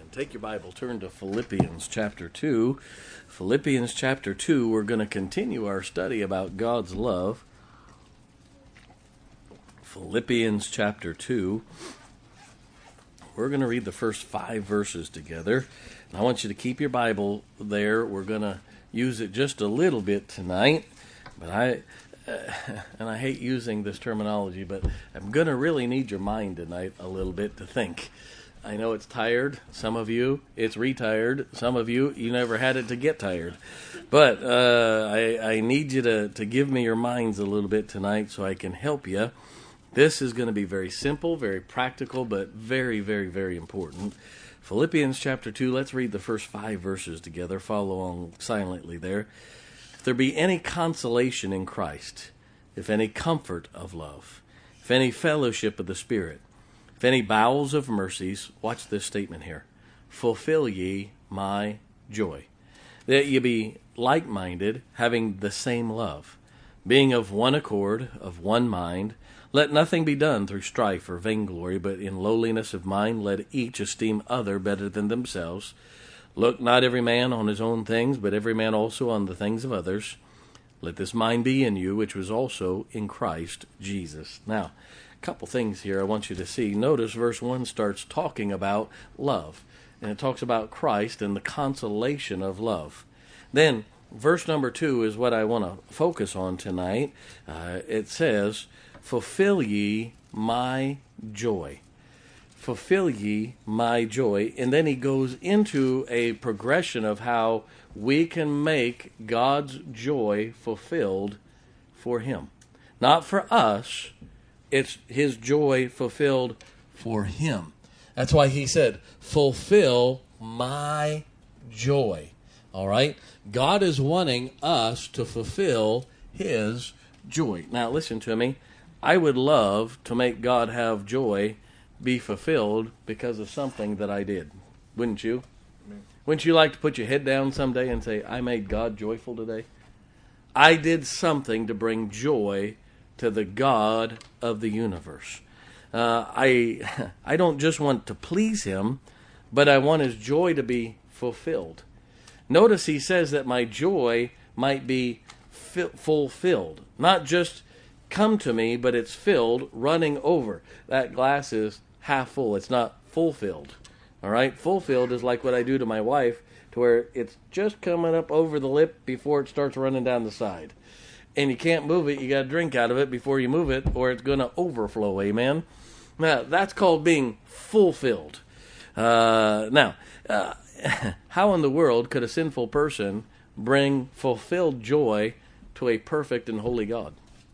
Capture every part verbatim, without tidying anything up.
Take your Bible, turn to Philippians chapter two. Philippians chapter two, we're going to continue our study about God's love. Philippians chapter two. We're going to read the first five verses together. And I want you to keep your Bible there. We're going to use it just a little bit tonight. But I, uh, and I hate using this terminology, but I'm going to really need your mind tonight a little bit to think. I know it's tired. Some of you, it's retired. Some of you, you never had it to get tired. But uh, I, I need you to, to give me your minds a little bit tonight so I can help you. This is going to be very simple, very practical, but very, very, very important. Philippians chapter two, let's read the first five verses together. Follow along silently there. If there be any consolation in Christ, if any comfort of love, if any fellowship of the Spirit, if any bowels of mercies, watch this statement here, fulfill ye my joy, that ye be like-minded, having the same love, being of one accord, of one mind. Let nothing be done through strife or vainglory, but in lowliness of mind let each esteem other better than themselves. Look not every man on his own things, but every man also on the things of others. Let this mind be in you, which was also in Christ Jesus. Now, a couple things here I want you to see. Notice verse one starts talking about love, and it talks about Christ and the consolation of love. Then, verse number two is what I want to focus on tonight. Uh, it says, fulfill ye my joy. Fulfill ye my joy. And then he goes into a progression of how we can make God's joy fulfilled for him. Not for us, it's his joy fulfilled for him. That's why he said, fulfill my joy. All right? God is wanting us to fulfill his joy. Now, listen to me. I would love to make God have joy be fulfilled because of something that I did. Wouldn't you? Amen. Wouldn't you like to put your head down someday and say, I made God joyful today? I did something to bring joy to the God of the universe. Uh, I, I don't just want to please him, but I want his joy to be fulfilled. Notice he says that my joy might be fi- fulfilled. Not just come to me, but it's filled, running over. That glass is half full. It's not fulfilled. All right? Fulfilled is like what I do to my wife, to where it's just coming up over the lip before it starts running down the side. And you can't move it. You got to drink out of it before you move it, or it's going to overflow. Amen? Now, that's called being fulfilled. Uh, now, uh, how in the world could a sinful person bring fulfilled joy to a perfect and holy God?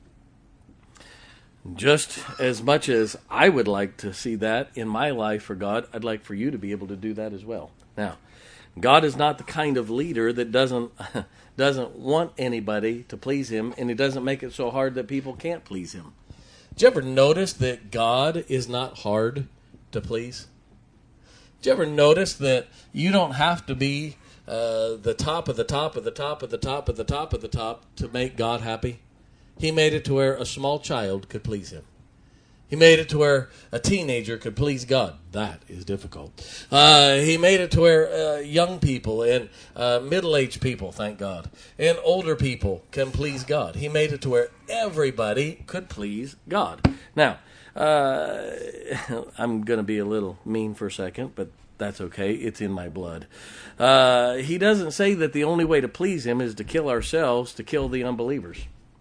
Just as much as I would like to see that in my life for God, I'd like for you to be able to do that as well. Now, God is not the kind of leader that doesn't doesn't want anybody to please him, and he doesn't make it so hard that people can't please him. Did you ever notice that God is not hard to please? Did you ever notice that you don't have to be uh, the top of the top of the top of the top of the top of the top to make God happy? He made it to where a small child could please him. He made it to where a teenager could please God. That is difficult. Uh, he made it to where uh, young people and uh, middle-aged people, thank God, and older people can please God. He made it to where everybody could please God. Now, uh, I'm going to be a little mean for a second, but that's okay. It's in my blood. Uh, he doesn't say that the only way to please him is to kill ourselves, to kill the unbelievers.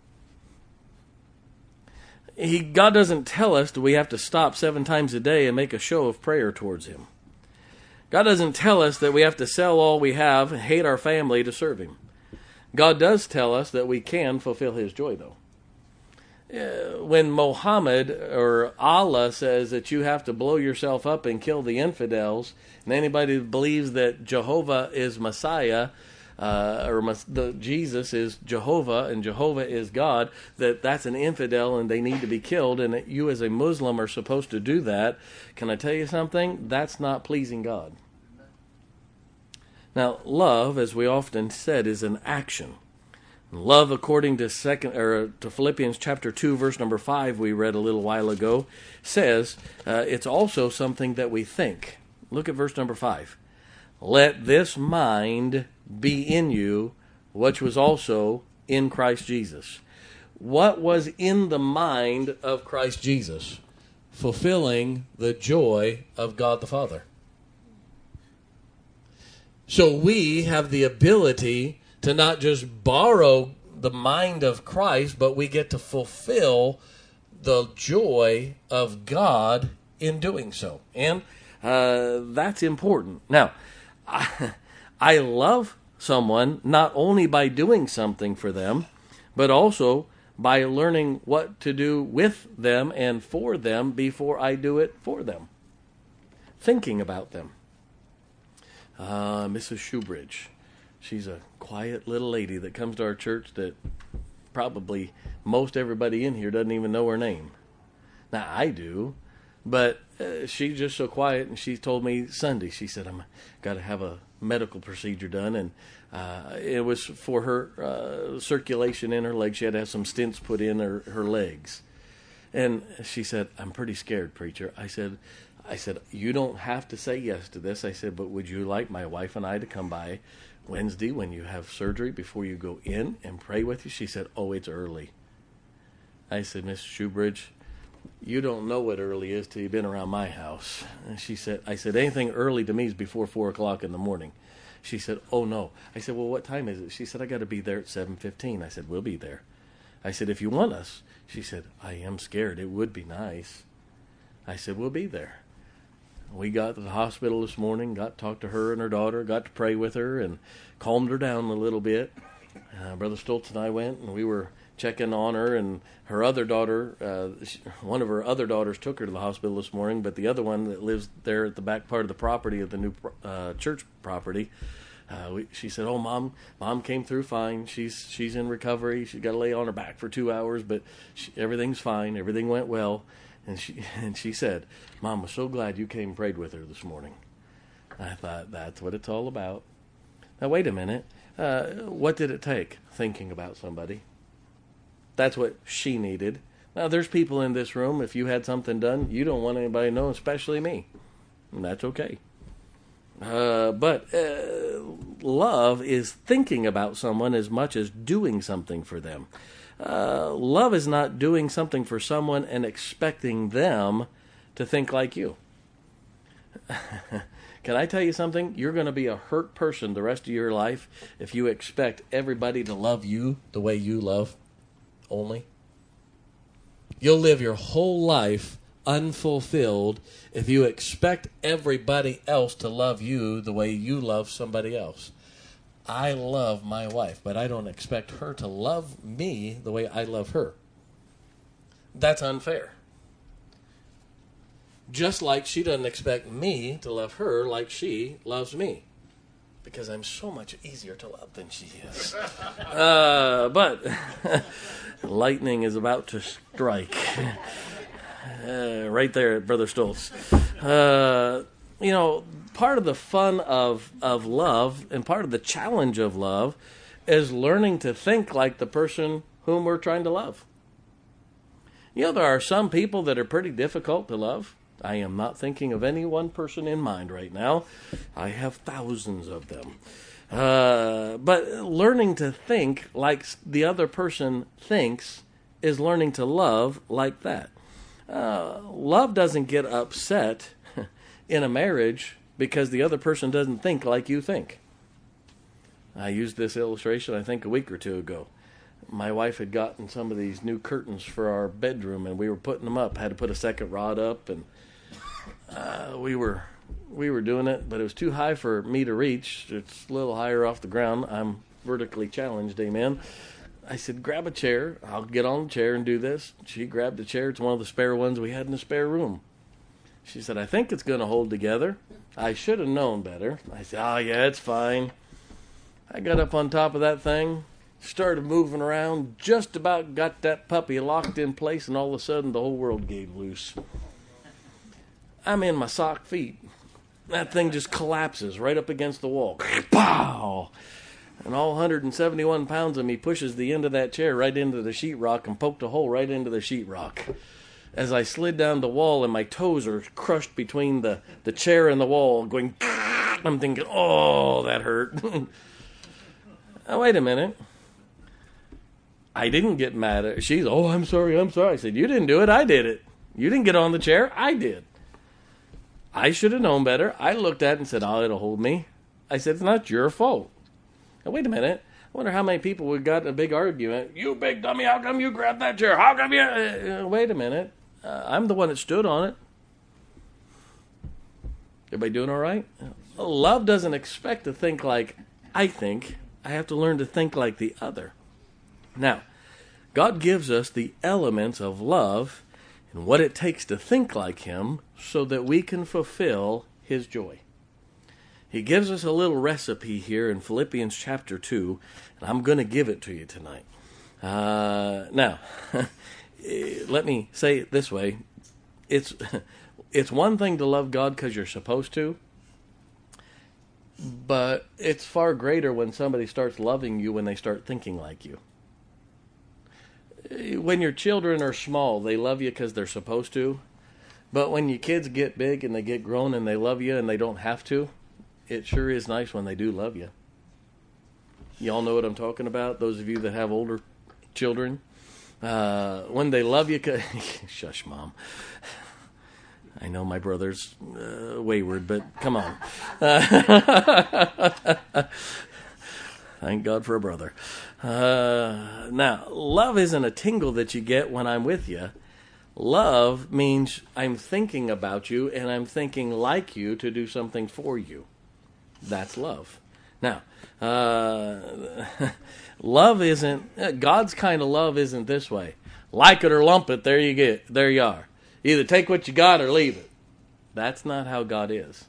He, God doesn't tell us that we have to stop seven times a day and make a show of prayer towards him. God doesn't tell us that we have to sell all we have and hate our family to serve him. God does tell us that we can fulfill his joy, though. Uh, when Muhammad or Allah says that you have to blow yourself up and kill the infidels, and anybody who believes that Jehovah is Messiah, Uh, or the, Jesus is Jehovah and Jehovah is God, that that's an infidel and they need to be killed, and that you as a Muslim are supposed to do that. Can I tell you something? That's not pleasing God. Now, love, as we often said, is an action. Love, according to second or to Philippians chapter two, verse number five, we read a little while ago, says uh, it's also something that we think. Look at verse number five. let this mind be in you, which was also in Christ Jesus. What was in the mind of Christ Jesus? Fulfilling the joy of God the Father. So we have the ability to not just borrow the mind of Christ, but we get to fulfill the joy of God in doing so. And uh, that's important. Now, I, I love someone not only by doing something for them, but also by learning what to do with them and for them before I do it for them. Thinking about them. Uh, Missus Shoebridge. She's a quiet little lady that comes to our church that probably most everybody in here doesn't even know her name. Now, I do, but uh, she's just so quiet, and she told me Sunday, she said, I'm got to have a medical procedure done, and uh, it was for her uh, circulation in her legs. She had to have some stents put in her, her legs. And she said, I'm pretty scared, preacher. I said, I said, you don't have to say yes to this. I said, but would you like my wife and I to come by Wednesday when you have surgery before you go in and pray with you? She said, oh, it's early. I said, Miss Shoebridge, you don't know what early is till you've been around my house. And she said, I said, anything early to me is before four o'clock in the morning. She said, oh, no. I said, well, what time is it? She said, I got to be there at seven fifteen. I said, we'll be there. I said, if you want us. She said, I am scared. It would be nice. I said, we'll be there. We got to the hospital this morning, got to talk to her and her daughter, got to pray with her and calmed her down a little bit. Uh, Brother Stoltz and I went, and we were checking on her, and her other daughter, uh, she, one of her other daughters took her to the hospital this morning, but the other one that lives there at the back part of the property of the new uh, church property, uh, we, she said, oh, Mom, Mom came through fine. She's she's in recovery. She's got to lay on her back for two hours, but she, everything's fine. Everything went well. And she and she said, Mom was so glad you came and prayed with her this morning. I thought, that's what it's all about. Now, wait a minute. Uh, what did it take? Thinking about somebody. That's what she needed. Now, there's people in this room, if you had something done, you don't want anybody to know, especially me. And that's okay. Uh, but uh, love is thinking about someone as much as doing something for them. Uh, love is not doing something for someone and expecting them to think like you. Can I tell you something? You're going to be a hurt person the rest of your life if you expect everybody to love you the way you love only. You'll live your whole life unfulfilled if you expect everybody else to love you the way you love somebody else. I love my wife, but I don't expect her to love me the way I love her. That's unfair. Just like she doesn't expect me to love her like she loves me. Because I'm so much easier to love than she is. Uh, but lightning is about to strike. Uh, right there, Brother Stoltz. Uh, you know, part of the fun of, of love and part of the challenge of love is learning to think like the person whom we're trying to love. You know, there are some people that are pretty difficult to love. I am not thinking of any one person in mind right now. I have thousands of them. Uh, but learning to think like the other person thinks is learning to love like that. Uh, love doesn't get upset in a marriage because the other person doesn't think like you think. I used this illustration, I think, a week or two ago. My wife had gotten some of these new curtains for our bedroom, and we were putting them up. Had to put a second rod up, and uh, we were we were doing it, but it was too high for me to reach. It's a little higher off the ground. I'm vertically challenged, amen. I said, grab a chair. I'll get on the chair and do this. She grabbed the chair. It's one of the spare ones we had in the spare room. She said, I think it's going to hold together. I should have known better. I said, oh, yeah, it's fine. I got up on top of that thing, started moving around, just about got that puppy locked in place, and all of a sudden the whole world gave loose. I'm in my sock feet. That thing just collapses right up against the wall. Pow! And all one hundred seventy-one pounds of me pushes the end of that chair right into the sheetrock and poked a hole right into the sheetrock. As I slid down the wall and my toes are crushed between the, the chair and the wall, going, I'm thinking, oh, that hurt. Now, wait a minute. I didn't get mad at her. She's, oh, I'm sorry, I'm sorry. I said, you didn't do it, I did it. You didn't get on the chair, I did. I should have known better. I looked at it and said, oh, it'll hold me. I said, it's not your fault. Now, wait a minute. I wonder how many people would got in a big argument. You big dummy, how come you grabbed that chair? How come you... Uh, wait a minute. Uh, I'm the one that stood on it. Everybody doing all right? Love doesn't expect to think like I think. I have to learn to think like the other. Now, God gives us the elements of love and what it takes to think like Him so that we can fulfill His joy. He gives us a little recipe here in Philippians chapter two, and I'm going to give it to you tonight. Uh, now, let me say it this way. It's, it's one thing to love God because you're supposed to, but it's far greater when somebody starts loving you when they start thinking like you. When your children are small, they love you because they're supposed to. But when your kids get big and they get grown and they love you and they don't have to, it sure is nice when they do love you. Y'all know what I'm talking about? Those of you that have older children. Uh, when they love you... Shush, Mom. I know my brother's uh, wayward, but come on. Uh, thank God for a brother. Uh, now, love isn't a tingle that you get when I'm with you. Love means I'm thinking about you and I'm thinking like you to do something for you. That's love. Now, uh, love isn't, God's kind of love isn't this way. Like it or lump it, there you get, there you are. Either take what you got or leave it. That's not how God is.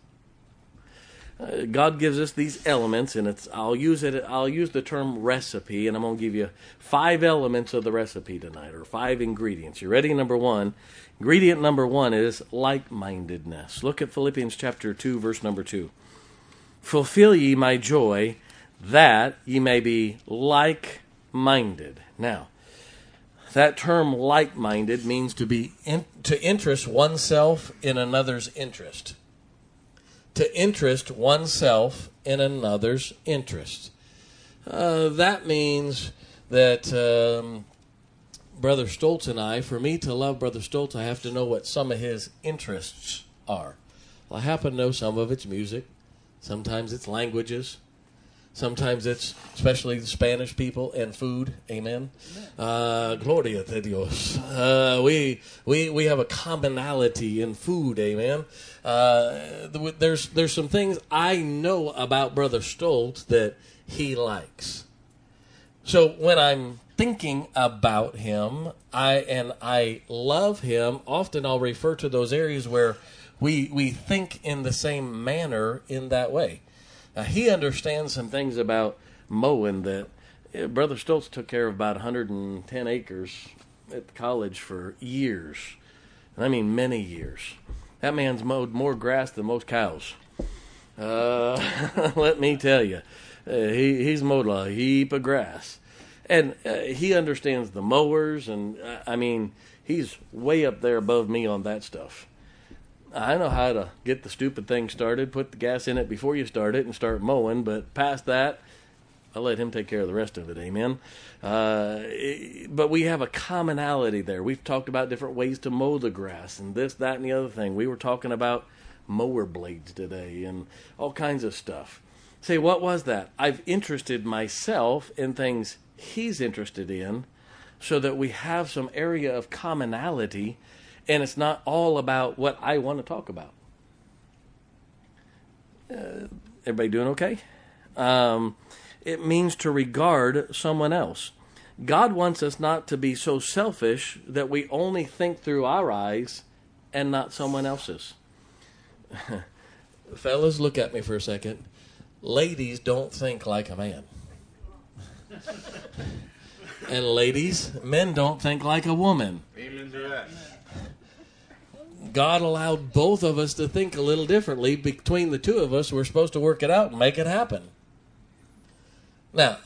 Uh, God gives us these elements, and it's I'll use it. I'll use the term recipe, and I'm going to give you five elements of the recipe tonight, or five ingredients. You ready? Number one, ingredient number one is like-mindedness. Look at Philippians chapter two, verse number two. Fulfill ye my joy, that ye may be like-minded. Now, that term like-minded means to be in, to interest oneself in another's interest. To interest oneself in another's interest. Uh, that means that um, Brother Stoltz and I, for me to love Brother Stoltz, I have to know what some of his interests are. Well, I happen to know some of it's music. Sometimes it's languages. Sometimes it's, especially the Spanish people, and food. Amen. Uh, Gloria te Dios. Uh, we we we have a commonality in food. Amen. Uh, there's there's some things I know about Brother Stoltz that he likes. So when I'm thinking about him, I and I love him, often I'll refer to those areas where we we think in the same manner in that way. Now, he understands some things about mowing that uh, Brother Stoltz took care of about one hundred ten acres at college for years. I mean, many years. That man's mowed more grass than most cows. Uh, let me tell you, uh, he, he's mowed a heap of grass. And uh, he understands the mowers, and uh, I mean, he's way up there above me on that stuff. I know how to get the stupid thing started, put the gas in it before you start it, and start mowing, but past that, I'll let him take care of the rest of it, amen? Uh, but we have a commonality there. We've talked about different ways to mow the grass, and this, that, and the other thing. We were talking about mower blades today, and all kinds of stuff. Say, what was that? I've interested myself in things he's interested in, so that we have some area of commonality. And it's not all about what I want to talk about. Uh, everybody doing okay? Um, it means to regard someone else. God wants us not to be so selfish that we only think through our eyes and not someone else's. Fellas, look at me for a second. Ladies don't think like a man. And ladies, men don't think like a woman. Amen to that. God allowed both of us to think a little differently. Between the two of us, we're supposed to work it out and make it happen. Now,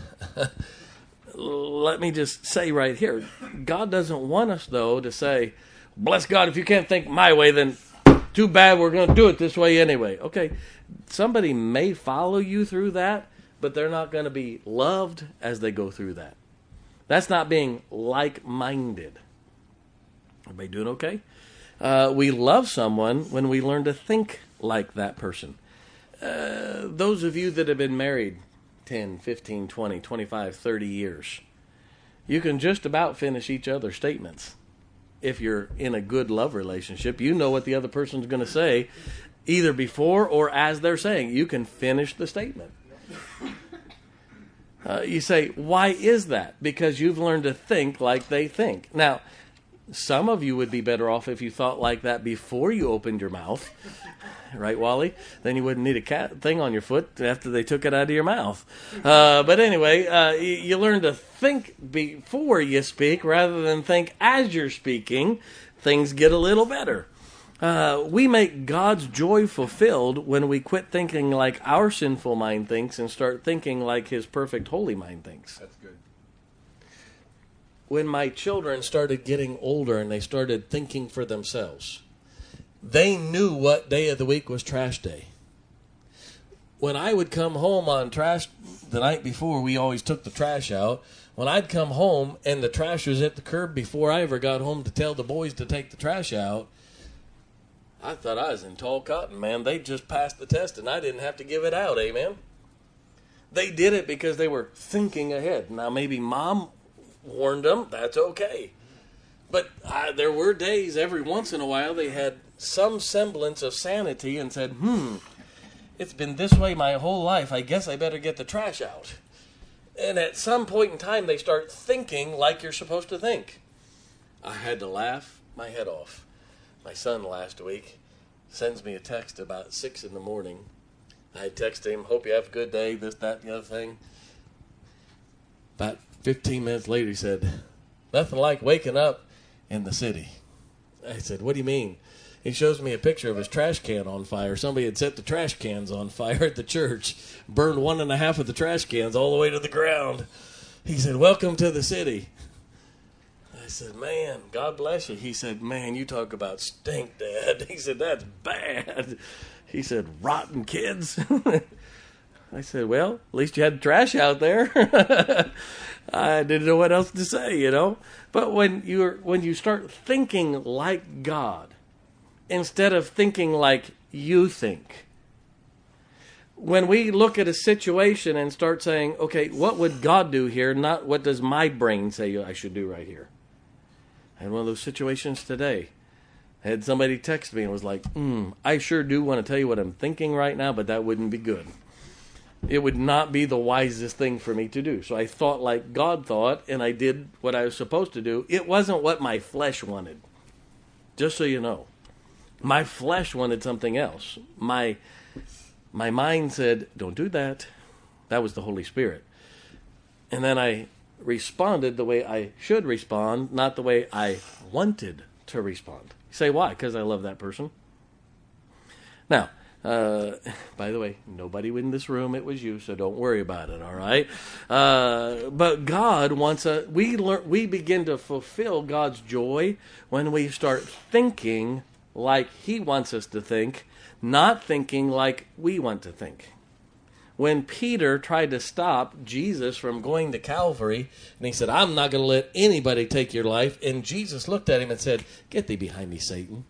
let me just say right here, God doesn't want us, though, to say, bless God, if you can't think my way, then too bad, we're going to do it this way anyway. Okay, somebody may follow you through that, but they're not going to be loved as they go through that. That's not being like-minded. Everybody doing okay? Uh, we love someone when we learn to think like that person. Uh, those of you that have been married ten, fifteen, twenty, twenty-five, thirty years, you can just about finish each other's statements. If you're in a good love relationship, you know what the other person's going to say, either before or as they're saying. You can finish the statement. Uh, you say, why is that? Because you've learned to think like they think. Now, some of you would be better off if you thought like that before you opened your mouth. Right, Wally? Then you wouldn't need a cat thing on your foot after they took it out of your mouth. Uh, but anyway, uh, you, you learn to think before you speak rather than think as you're speaking. Things get a little better. Uh, we make God's joy fulfilled when we quit thinking like our sinful mind thinks and start thinking like His perfect holy mind thinks. That's good. When my children started getting older and they started thinking for themselves, they knew what day of the week was trash day. When I would come home on trash, the night before, we always took the trash out. When I'd come home and the trash was at the curb before I ever got home to tell the boys to take the trash out, I thought I was in tall cotton, man. They just passed the test and I didn't have to give it out, amen? They did it because they were thinking ahead. Now, maybe Mom warned them. That's okay. But uh, there were days every once in a while they had some semblance of sanity and said, hmm, it's been this way my whole life. I guess I better get the trash out. And at some point in time, they start thinking like you're supposed to think. I had to laugh my head off. My son last week sends me a text about six in the morning. I text him, hope you have a good day, this, that, and the other thing. About fifteen minutes later, he said, nothing like waking up in the city. I said, what do you mean? He shows me a picture of his trash can on fire. Somebody had set the trash cans on fire at the church, burned one and a half of the trash cans all the way to the ground. He said, welcome to the city. I said, man, God bless you. He said, man, you talk about stink, Dad. He said, that's bad. He said, rotten kids. I said, well, at least you had trash out there. I didn't know what else to say, you know. But when you're when you start thinking like God, instead of thinking like you think, when we look at a situation and start saying, okay, what would God do here, not what does my brain say I should do right here. I had one of those situations today. I had somebody text me and was like, hmm, I sure do want to tell you what I'm thinking right now, but that wouldn't be good. It would not be the wisest thing for me to do. So I thought like God thought, and I did what I was supposed to do. It wasn't what my flesh wanted. Just so you know. My flesh wanted something else. My my mind said, don't do that. That was the Holy Spirit. And then I responded the way I should respond, not the way I wanted to respond. You say, why? Because I love that person. Now, uh, by the way, nobody in this room, it was you, so don't worry about it, all right? Uh, but God wants a, we learn, we begin to fulfill God's joy when we start thinking like He wants us to think, not thinking like we want to think. When Peter tried to stop Jesus from going to Calvary, and he said, I'm not going to let anybody take your life, and Jesus looked at him and said, get thee behind me, Satan.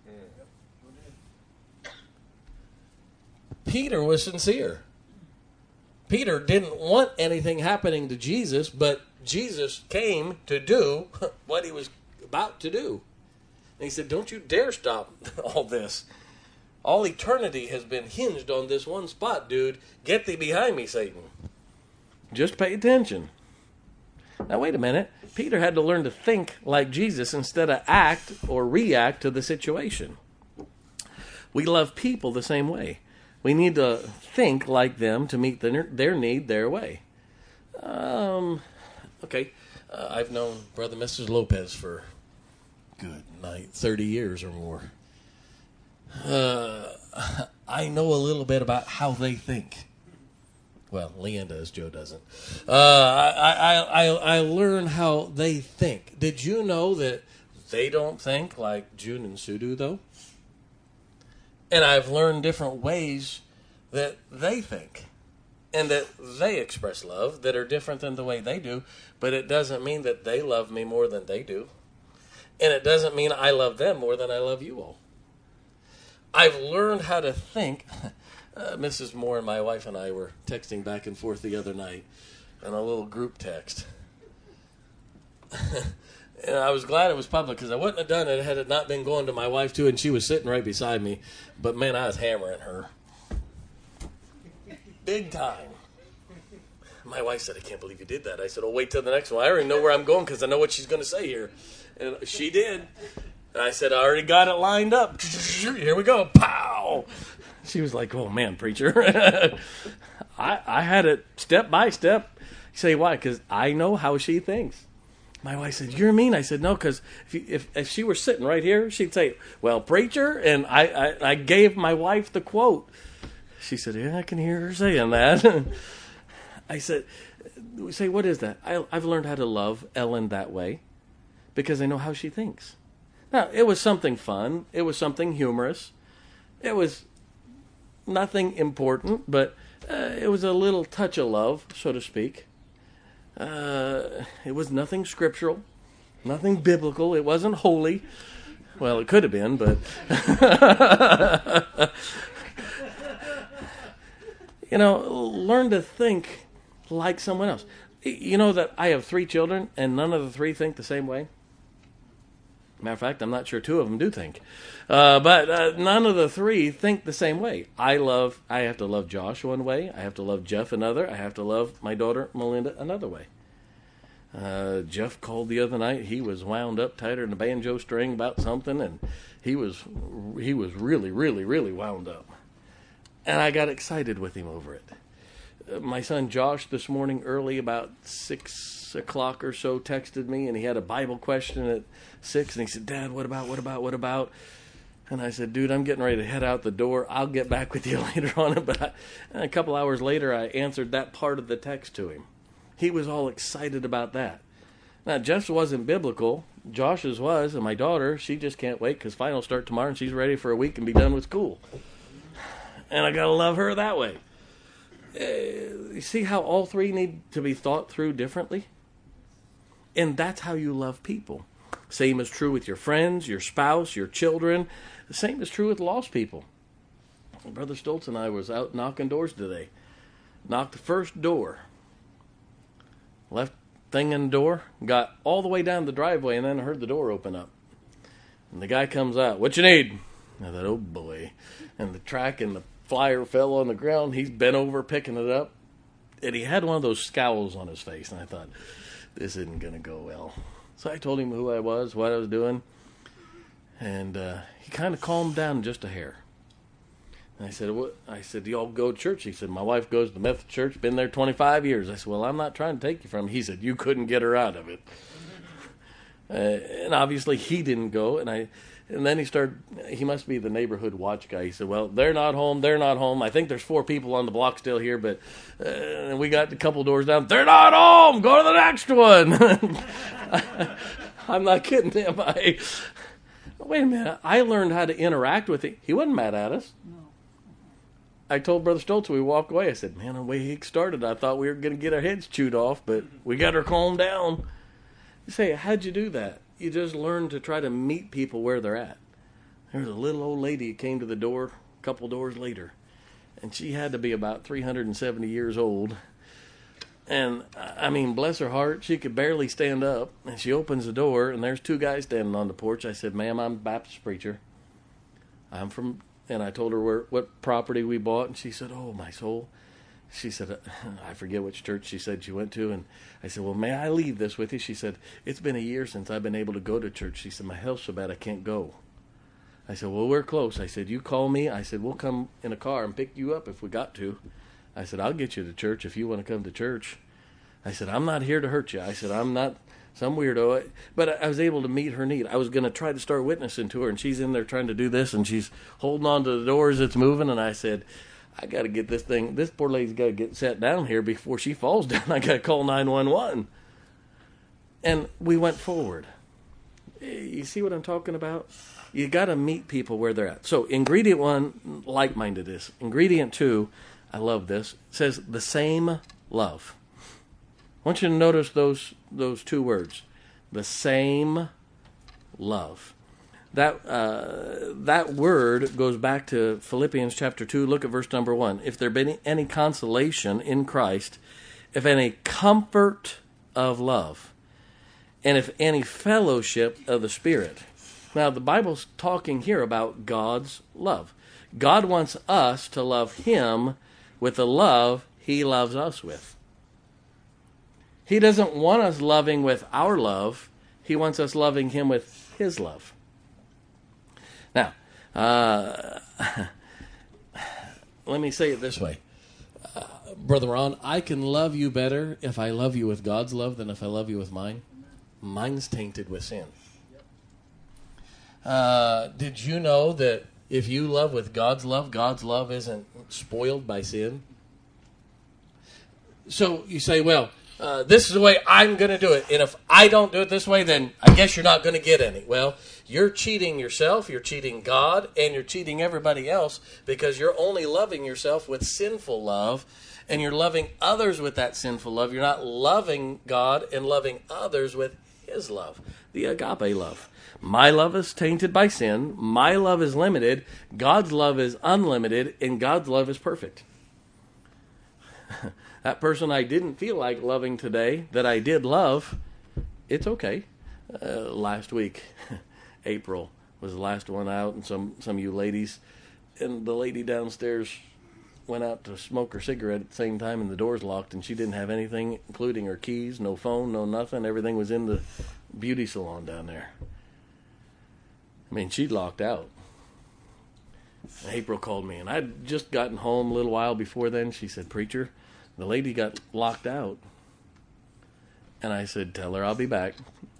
Peter was sincere. Peter didn't want anything happening to Jesus, but Jesus came to do what He was about to do. And He said, don't you dare stop all this. All eternity has been hinged on this one spot, dude. Get thee behind me, Satan. Just pay attention. Now, wait a minute. Peter had to learn to think like Jesus instead of act or react to the situation. We love people the same way. We need to think like them to meet their, their need their way. Um, okay. Uh, I've known Brother and Missus Lopez for, good night, thirty years or more. Uh, I know a little bit about how they think. Well, Leanne does, Joe doesn't. Uh, I, I, I, I learn how they think. Did you know that they don't think like June and Sue do, though? And I've learned different ways that they think and that they express love that are different than the way they do. But it doesn't mean that they love me more than they do. And it doesn't mean I love them more than I love you all. I've learned how to think. Uh, Missus Moore and my wife and I were texting back and forth the other night in a little group text. And I was glad it was public because I wouldn't have done it had it not been going to my wife too, and she was sitting right beside me. But man, I was hammering her. Big time. My wife said, I can't believe you did that. I said, oh, wait till the next one. I already know where I'm going because I know what she's going to say here. And she did. And I said, I already got it lined up. Here we go. Pow! She was like, oh, man, preacher. I, I had it step by step. You say, why? Because I know how she thinks. My wife said, you're mean. I said, no, because if, if if she were sitting right here, she'd say, well, preacher. And I, I, I gave my wife the quote. She said, yeah, I can hear her saying that. I said, we say, what is that? I, I've learned how to love Ellen that way because I know how she thinks. Now, it was something fun. It was something humorous. It was nothing important, but uh, it was a little touch of love, so to speak. Uh, it was nothing scriptural, nothing biblical. It wasn't holy. Well, it could have been, but... you know, learn to think like someone else. You know that I have three children, and none of the three think the same way? Matter of fact, I'm not sure two of them do think. Uh, but uh, none of the three think the same way. I love, I have to love Josh one way. I have to love Jeff another. I have to love my daughter, Melinda, another way. Uh, Jeff called the other night. He was wound up tighter than a banjo string about something, and he was he was really, really, really wound up. And I got excited with him over it. Uh, my son Josh this morning early, about six o'clock or so, texted me, and he had a Bible question at six, and he said, Dad, what about, what about, what about? And I said, dude, I'm getting ready to head out the door. I'll get back with you later on. But I, a couple hours later, I answered that part of the text to him. He was all excited about that. Now, Jeff's wasn't biblical. Josh's was, and my daughter, she just can't wait because finals start tomorrow, and she's ready for a week and be done with school. And I got to love her that way. Uh, you see how all three need to be thought through differently? And that's how you love people. Same is true with your friends, your spouse, your children. The same is true with lost people. Brother Stoltz and I was out knocking doors today. Knocked the first door. Left thing in the door. Got all the way down the driveway and then heard the door open up. And the guy comes out. What you need? I thought, oh boy. And the track and the flyer fell on the ground. He's bent over picking it up. And he had one of those scowls on his face. And I thought, this isn't going to go well. So I told him who I was, what I was doing. And uh, he kind of calmed down just a hair. And I said, "What?" I said, do y'all go to church? He said, my wife goes to the Methodist church, been there twenty-five years. I said, well, I'm not trying to take you from him. He said, you couldn't get her out of it. uh, and obviously he didn't go. And I, and then he started, he must be the neighborhood watch guy. He said, well, they're not home, they're not home. I think there's four people on the block still here, but uh, and we got a couple doors down. They're not home, go to the next one. I'm not kidding him. I, wait a minute, I learned how to interact with him. He wasn't mad at us. No. I told Brother Stoltz we walked away. I said, man, the way he started, I thought we were going to get our heads chewed off, but we got her calmed down. You say, how'd you do that? You just learn to try to meet people where they're at. There was a little old lady who came to the door a couple doors later, and she had to be about three hundred seventy years old. And, I mean, bless her heart, she could barely stand up, and she opens the door, and there's two guys standing on the porch. I said, ma'am, I'm a Baptist preacher. I'm from... And I told her where, what property we bought, and she said, oh, my soul. She said, I forget which church she said she went to, and I said, well, may I leave this with you? She said, it's been a year since I've been able to go to church. She said, my health's so bad I can't go. I said, well, we're close. I said, you call me. I said, we'll come in a car and pick you up if we got to. I said, I'll get you to church if you want to come to church. I said, I'm not here to hurt you. I said, I'm not some weirdo. But I was able to meet her need. I was going to try to start witnessing to her, and she's in there trying to do this, and she's holding on to the doors that's moving, and I said, I got to get this thing, this poor lady's got to get set down here before she falls down. I got to call nine one one. And we went forward. You see what I'm talking about? You got to meet people where they're at. So ingredient one, like-mindedness. Ingredient two, I love this, says the same love. I want you to notice those those two words, the same love. That uh, that word goes back to Philippians chapter two. Look at verse number one. If there be any consolation in Christ, if any comfort of love, and if any fellowship of the Spirit. Now, the Bible's talking here about God's love. God wants us to love Him with the love He loves us with. He doesn't want us loving with our love. He wants us loving Him with His love. Now, uh, let me say it this way. Uh, Brother Ron, I can love you better if I love you with God's love than if I love you with mine. Mine's tainted with sin. Uh, did you know that if you love with God's love, God's love isn't spoiled by sin? So you say, well, uh, this is the way I'm going to do it. And if I don't do it this way, then I guess you're not going to get any. Well, you're cheating yourself, you're cheating God, and you're cheating everybody else because you're only loving yourself with sinful love, and you're loving others with that sinful love. You're not loving God and loving others with His love, the agape love. My love is tainted by sin. My love is limited. God's love is unlimited, and God's love is perfect. That person I didn't feel like loving today, that I did love, it's okay. Uh, last week, April was the last one out, and some, some of you ladies, and the lady downstairs went out to smoke her cigarette at the same time, and the door's locked, and she didn't have anything, including her keys, no phone, no nothing. Everything was in the beauty salon down there. I mean, she'd locked out. April called me, and I'd just gotten home a little while before then. She said, "Preacher, the lady got locked out." And I said, "Tell her I'll be back."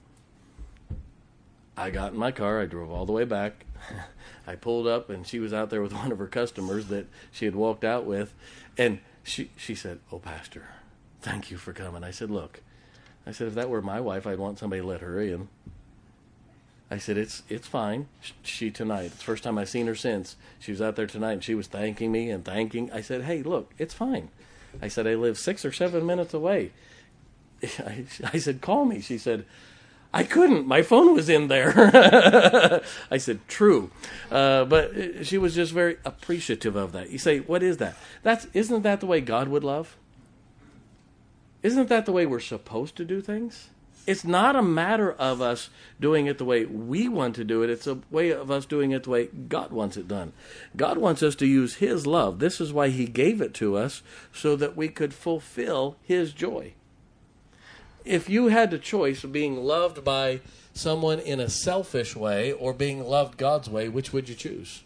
I got in my car. I drove all the way back. I pulled up, and she was out there with one of her customers that she had walked out with. And she she said, "Oh, Pastor, thank you for coming." I said, "Look," I said, "if that were my wife, I'd want somebody to let her in." I said, it's it's fine. She tonight, it's the first time I've seen her since. She was out there tonight, and she was thanking me and thanking. I said, "Hey, look, it's fine." I said, "I live six or seven minutes away." I, I said, "Call me." She said, "I couldn't. My phone was in there." I said, "True." Uh, but she was just very appreciative of that. You say, what is that? That's, isn't that the way God would love? Isn't that the way we're supposed to do things? It's not a matter of us doing it the way we want to do it. It's a way of us doing it the way God wants it done. God wants us to use His love. This is why He gave it to us, so that we could fulfill His joy. If you had the choice of being loved by someone in a selfish way or being loved God's way, which would you choose?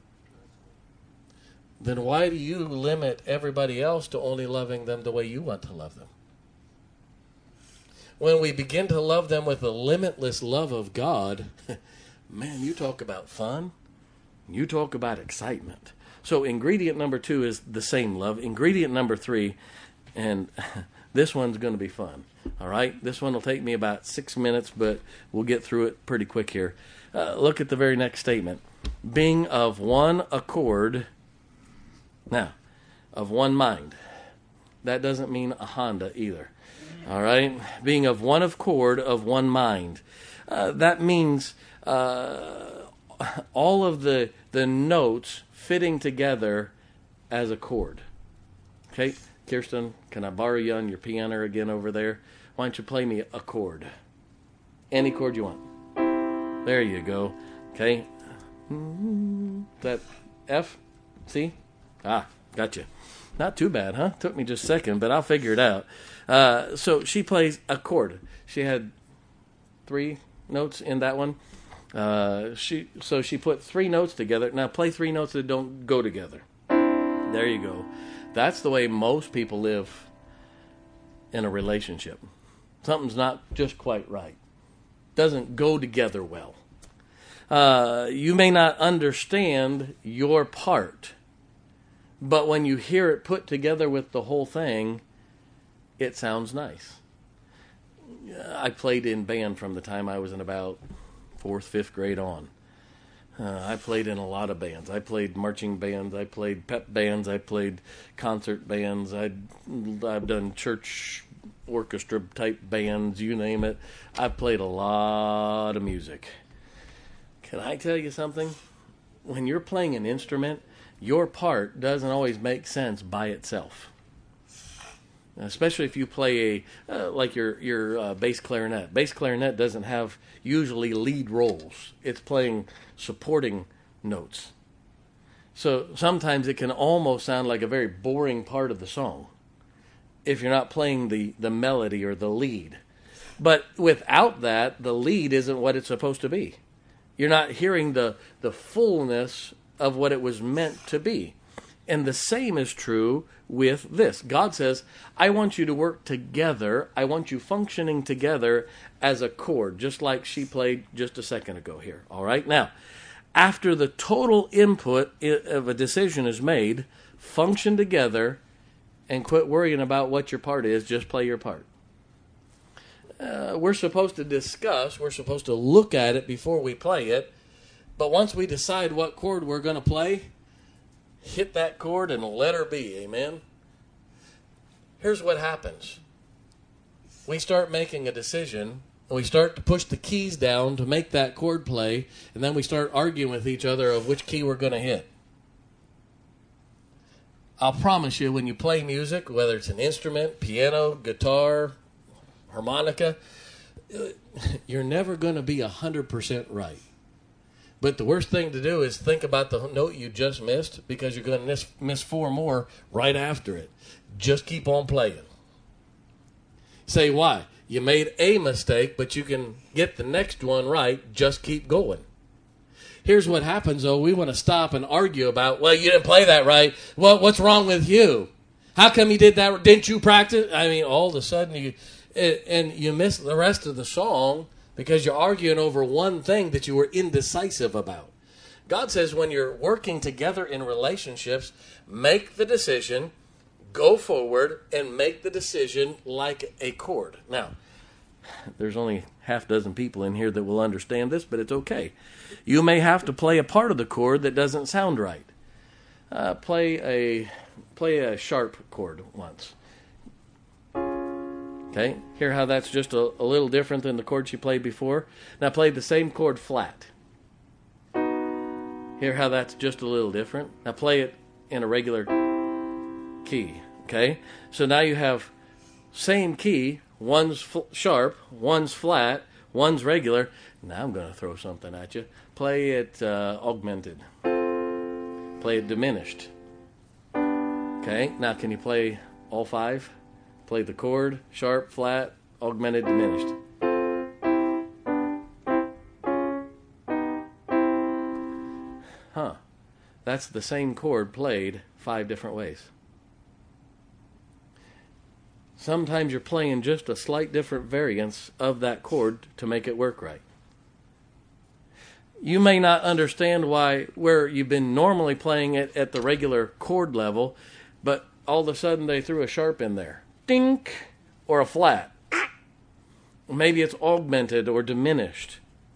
Then why do you limit everybody else to only loving them the way you want to love them? When we begin to love them with the limitless love of God, man, you talk about fun. You talk about excitement. So ingredient number two is the same love. Ingredient number three, and this one's going to be fun. All right? This one will take me about six minutes, but we'll get through it pretty quick here. Uh, look at the very next statement. Being of one accord, now, of one mind. That doesn't mean a Honda either. All right? Being of one accord, of one mind. Uh, that means uh, all of the, the notes fitting together as a chord. Okay? Kirsten, can I borrow you on your piano again over there? Why don't you play me a chord? Any chord you want. There you go. Okay? That F? C? Ah, gotcha. Not too bad, huh? Took me just a second, but I'll figure it out. Uh, so she plays a chord. She had three notes in that one. Uh, she so she put three notes together. Now play three notes that don't go together. There you go. That's the way most people live in a relationship. Something's not just quite right. Doesn't go together well. Uh, you may not understand your part, but when you hear it put together with the whole thing, it sounds nice. I played in band from the time I was in about fourth, fifth grade on. Uh, I played in a lot of bands. I played marching bands. I played pep bands. I played concert bands. I'd, I've done church orchestra type bands, you name it. I've played a lot of music. Can I tell you something? When you're playing an instrument, your part doesn't always make sense by itself. Especially if you play a uh, like your your uh, bass clarinet. Bass clarinet doesn't have usually lead roles. It's playing supporting notes. So sometimes it can almost sound like a very boring part of the song if you're not playing the, the melody or the lead. But without that, the lead isn't what it's supposed to be. You're not hearing the, the fullness of what it was meant to be. And the same is true with this. God says, I want you to work together. I want you functioning together as a chord, just like she played just a second ago here. All right? Now, after the total input of a decision is made, function together and quit worrying about what your part is. Just play your part. Uh, we're supposed to discuss. We're supposed to look at it before we play it. But once we decide what chord we're going to play, hit that chord and let her be. Amen? Here's what happens. We start making a decision, and we start to push the keys down to make that chord play, and then we start arguing with each other of which key we're going to hit. I'll promise you, when you play music, whether it's an instrument, piano, guitar, harmonica, you're never going to be one hundred percent right. But the worst thing to do is think about the note you just missed, because you're going to miss, miss four more right after it. Just keep on playing. Say why? You made a mistake, but you can get the next one right. Just keep going. Here's what happens, though. We want to stop and argue about, well, you didn't play that right. Well, what's wrong with you? How come you did that? Didn't you practice? I mean, all of a sudden, you and you miss the rest of the song because you're arguing over one thing that you were indecisive about. God says when you're working together in relationships, make the decision, go forward, and make the decision like a chord. Now, there's only half dozen people in here that will understand this, but it's okay. You may have to play a part of the chord that doesn't sound right. Uh, play a play a sharp chord once. Okay, hear how that's just a, a little different than the chords you played before? Now play the same chord flat. Hear how that's just a little different? Now play it in a regular key. Okay, so now you have same key, one's fl- sharp, one's flat, one's regular. Now I'm going to throw something at you. Play it uh, augmented. Play it diminished. Okay, now can you play all five? Play the chord, sharp, flat, augmented, diminished. Huh. That's the same chord played five different ways. Sometimes you're playing just a slight different variance of that chord to make it work right. You may not understand why, where you've been normally playing it at the regular chord level, but all of a sudden they threw a sharp in there. Dink! Or a flat. Maybe it's augmented or diminished.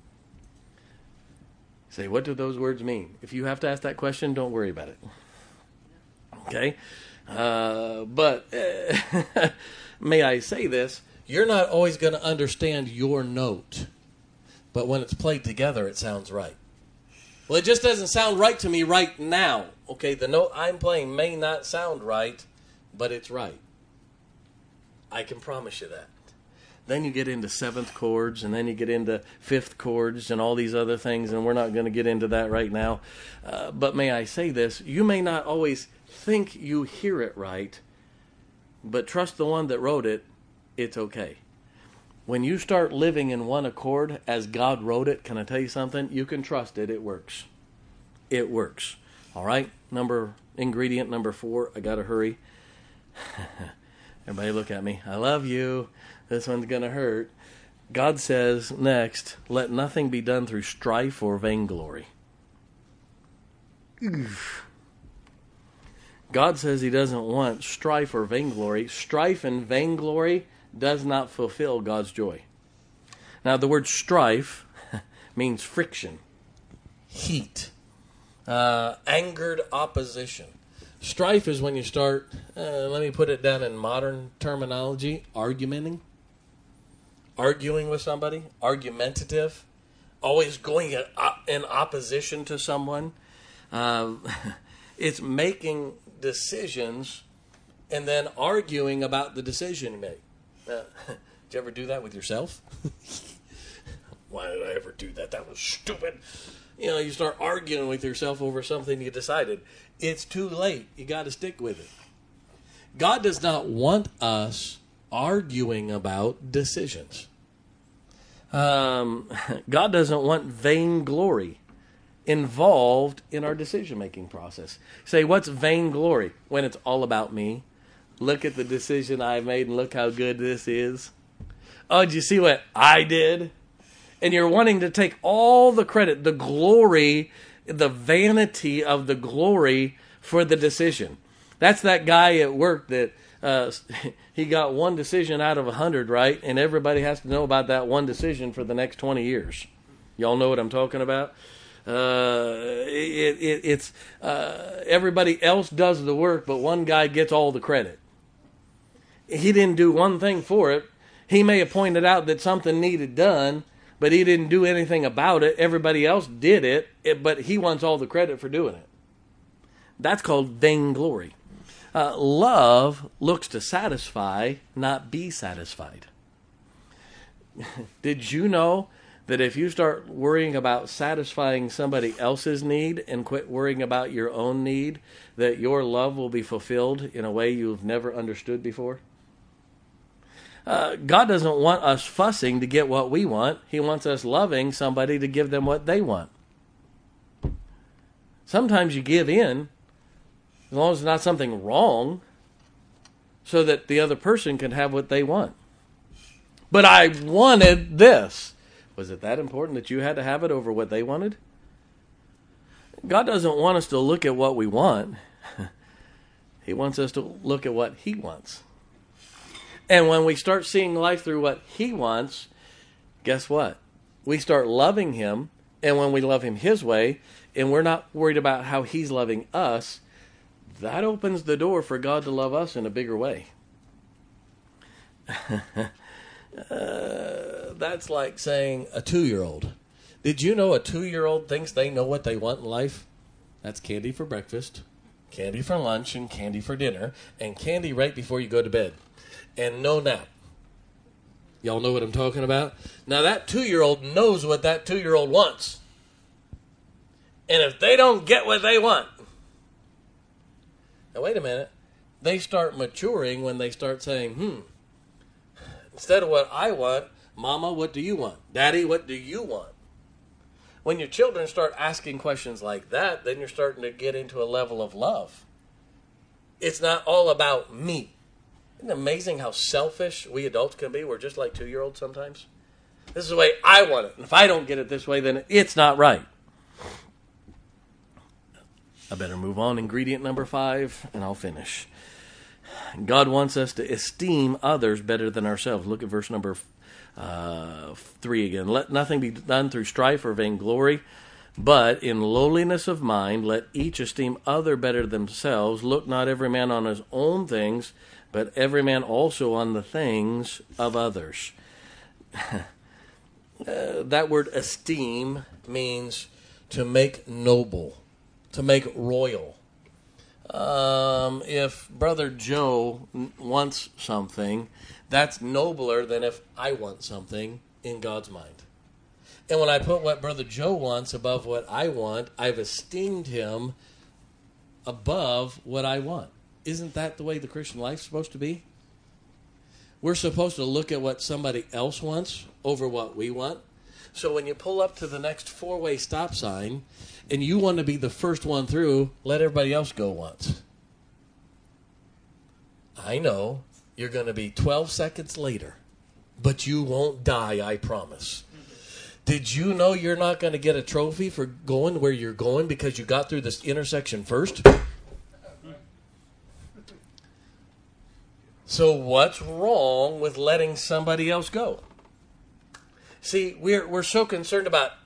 Say, what do those words mean? If you have to ask that question, don't worry about it. Okay? Uh, but uh, may I say this? You're not always going to understand your note. But when it's played together, it sounds right. Well, it just doesn't sound right to me right now. Okay, the note I'm playing may not sound right, but it's right. I can promise you that. Then you get into seventh chords, and then you get into fifth chords and all these other things, and we're not going to get into that right now. Uh, but may I say this? You may not always think you hear it right, but trust the one that wrote it, it's okay. When you start living in one accord as God wrote it, can I tell you something? You can trust it. It works. It works. All right? Number ingredient number four. I got to hurry. Everybody look at me. I love you. This one's going to hurt. God says next, let nothing be done through strife or vainglory. Oof. God says he doesn't want strife or vainglory. Strife and vainglory does not fulfill God's joy. Now, the word strife means friction, heat, uh, angered opposition. Strife is when you start, uh, let me put it down in modern terminology, argumenting. Arguing with somebody, argumentative, always going in opposition to someone. Uh, it's making decisions and then arguing about the decision you make. Uh, did you ever do that with yourself? Why did I ever do that? That was stupid. You know, you start arguing with yourself over something you decided. It's too late. You got to stick with it. God does not want us arguing about decisions. Um, God doesn't want vainglory involved in our decision-making process. Say, what's vainglory? When it's all about me. Look at the decision I made and look how good this is. Oh, did you see what I did? And you're wanting to take all the credit, the glory, the vanity of the glory for the decision. That's that guy at work that uh, he got one decision out of a hundred, right? And everybody has to know about that one decision for the next twenty years. Y'all know what I'm talking about? Uh, it, it, it's uh, everybody else does the work, but one guy gets all the credit. He didn't do one thing for it. He may have pointed out that something needed done, but he didn't do anything about it. Everybody else did it, it but he wants all the credit for doing it. That's called vainglory. Uh, love looks to satisfy, not be satisfied. Did you know that if you start worrying about satisfying somebody else's need and quit worrying about your own need, that your love will be fulfilled in a way you've never understood before? Uh, God doesn't want us fussing to get what we want. He wants us loving somebody to give them what they want. Sometimes you give in, as long as it's not something wrong, so that the other person can have what they want. But I wanted this. Was it that important that you had to have it over what they wanted? God doesn't want us to look at what we want. He wants us to look at what He wants. And when we start seeing life through what He wants, guess what? We start loving Him, and when we love Him His way, and we're not worried about how He's loving us, that opens the door for God to love us in a bigger way. uh, that's like saying a two-year-old. Did you know a two-year-old thinks they know what they want in life? That's candy for breakfast, candy for lunch, and candy for dinner, and candy right before you go to bed. And no nap. Y'all know what I'm talking about? Now that two-year-old knows what that two-year-old wants. And if they don't get what they want, now wait a minute, they start maturing when they start saying, hmm, instead of what I want, Mama, what do you want? Daddy, what do you want? When your children start asking questions like that, then you're starting to get into a level of love. It's not all about me. Isn't it amazing how selfish we adults can be? We're just like two-year-olds sometimes. This is the way I want it. And if I don't get it this way, then it's not right. I better move on. Ingredient number five, and I'll finish. God wants us to esteem others better than ourselves. Look at verse number uh, three again. Let nothing be done through strife or vainglory, but in lowliness of mind, let each esteem other better than themselves. Look not every man on his own things, but every man also on the things of others. uh, that word esteem means to make noble, to make royal. Um, if Brother Joe wants something, that's nobler than if I want something in God's mind. And when I put what Brother Joe wants above what I want, I've esteemed him above what I want. Isn't that the way the Christian life's supposed to be? We're supposed to look at what somebody else wants over what we want. So when you pull up to the next four-way stop sign and you want to be the first one through, let everybody else go once. I know you're going to be twelve seconds later, but you won't die, I promise. Did you know you're not going to get a trophy for going where you're going because you got through this intersection first? So what's wrong with letting somebody else go? See, we're we're so concerned about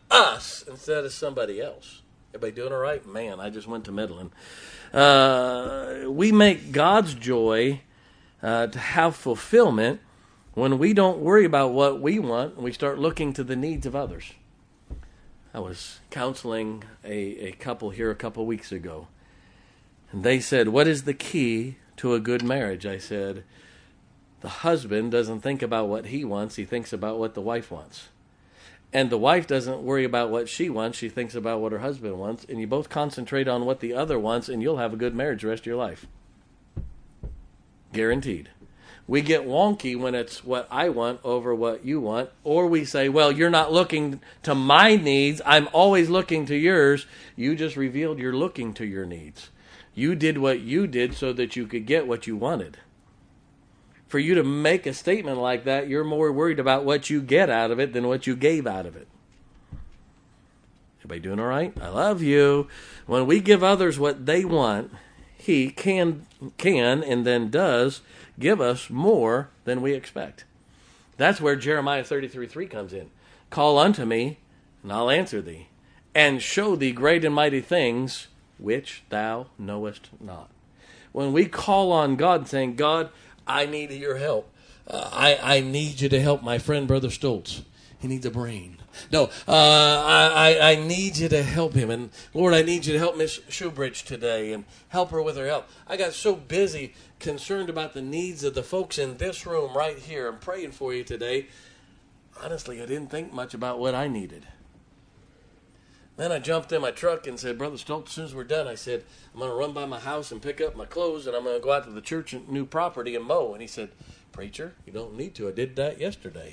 us instead of somebody else. Everybody doing all right? Man, I just went to meddling. Uh, we make God's joy uh, to have fulfillment when we don't worry about what we want and we start looking to the needs of others. I was counseling a, a couple here a couple weeks ago, and they said, what is the key to a good marriage? I said, the husband doesn't think about what he wants, he thinks about what the wife wants. And the wife doesn't worry about what she wants, she thinks about what her husband wants, and you both concentrate on what the other wants, and you'll have a good marriage the rest of your life. Guaranteed. We get wonky when it's what I want over what you want, or we say, well, you're not looking to my needs, I'm always looking to yours. You just revealed you're looking to your needs. You did what you did so that you could get what you wanted. For you to make a statement like that, you're more worried about what you get out of it than what you gave out of it. Everybody doing all right? I love you. When we give others what they want, he can, can and then does give us more than we expect. That's where Jeremiah thirty-three three comes in. Call unto me, and I'll answer thee, and show thee great and mighty things which thou knowest not. When we call on God saying, God, I need your help. Uh, I, I need you to help my friend, Brother Stoltz. He needs a brain. No, uh, I, I, I need you to help him. And Lord, I need you to help Miss Shoebridge today and help her with her help. I got so busy concerned about the needs of the folks in this room right here. I'm praying for you today. Honestly, I didn't think much about what I needed. Then I jumped in my truck and said, Brother Stoltz, as soon as we're done, I said, I'm going to run by my house and pick up my clothes, and I'm going to go out to the church and new property and mow. And he said, Preacher, you don't need to. I did that yesterday.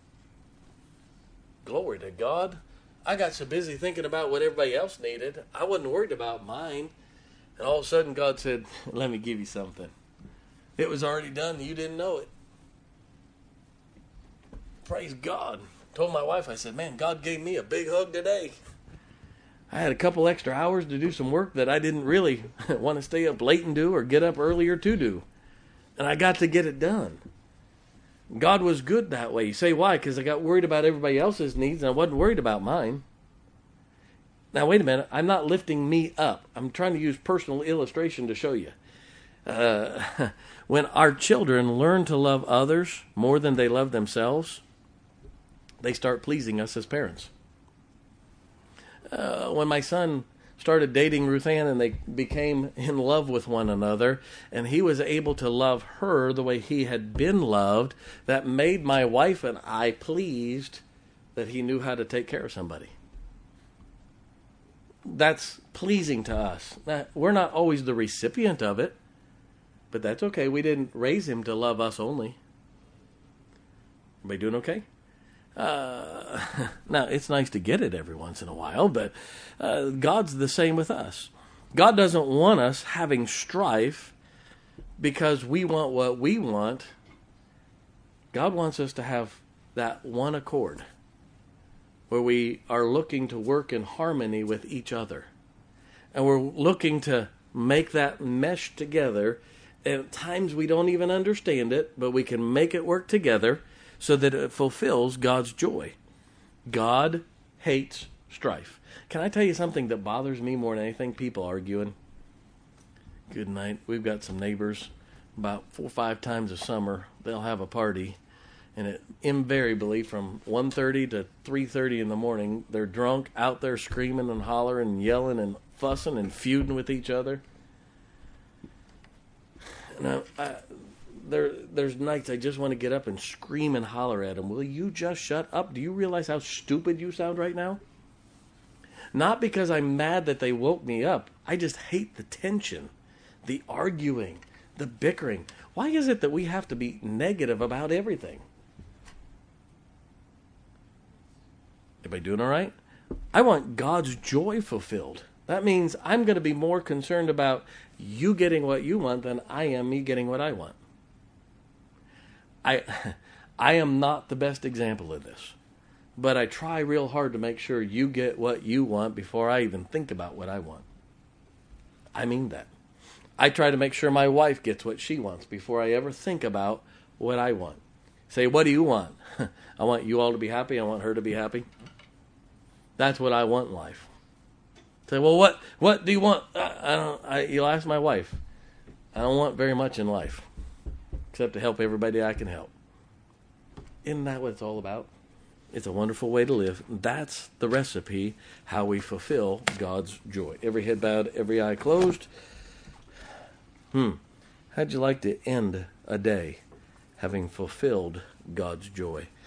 Glory to God. I got so busy thinking about what everybody else needed, I wasn't worried about mine. And all of a sudden, God said, let me give you something. It was already done. You didn't know it. Praise God. Told my wife, I said, man, God gave me a big hug today. I had a couple extra hours to do some work that I didn't really want to stay up late and do or get up earlier to do. And I got to get it done. God was good that way. You say, why? Because I got worried about everybody else's needs and I wasn't worried about mine. Now, wait a minute. I'm not lifting me up. I'm trying to use personal illustration to show you. Uh, when our children learn to love others more than they love themselves, they start pleasing us as parents. Uh, when my son started dating Ruth Ann and they became in love with one another, and he was able to love her the way he had been loved, that made my wife and I pleased that he knew how to take care of somebody. That's pleasing to us. Now, we're not always the recipient of it, but that's okay. We didn't raise him to love us only. Everybody doing okay? Uh, now, it's nice to get it every once in a while, but uh, God's the same with us. God doesn't want us having strife because we want what we want. God wants us to have that one accord where we are looking to work in harmony with each other. And we're looking to make that mesh together. And at times we don't even understand it, but we can make it work together so that it fulfills God's joy. God hates strife. Can I tell you something that bothers me more than anything? People arguing. Good night. We've got some neighbors. About four or five times a summer, they'll have a party. And it invariably from one thirty to three thirty in the morning, they're drunk, out there screaming and hollering and yelling and fussing and feuding with each other. And I... I There, there's nights I just want to get up and scream and holler at them. Will you just shut up? Do you realize how stupid you sound right now? Not because I'm mad that they woke me up. I just hate the tension, the arguing, the bickering. Why is it that we have to be negative about everything? Everybody doing all right? I want God's joy fulfilled. That means I'm going to be more concerned about you getting what you want than I am me getting what I want. I I am not the best example of this, but I try real hard to make sure you get what you want before I even think about what I want. I mean that. I try to make sure my wife gets what she wants before I ever think about what I want. Say, what do you want? I want you all to be happy. I want her to be happy. That's what I want in life. Say, well, what what do you want? I, I don't. I, you'll ask my wife. I don't want very much in life, except to help everybody I can help. Isn't that what it's all about? It's a wonderful way to live. That's the recipe, how we fulfill God's joy. Every head bowed, every eye closed. Hmm. How'd you like to end a day having fulfilled God's joy?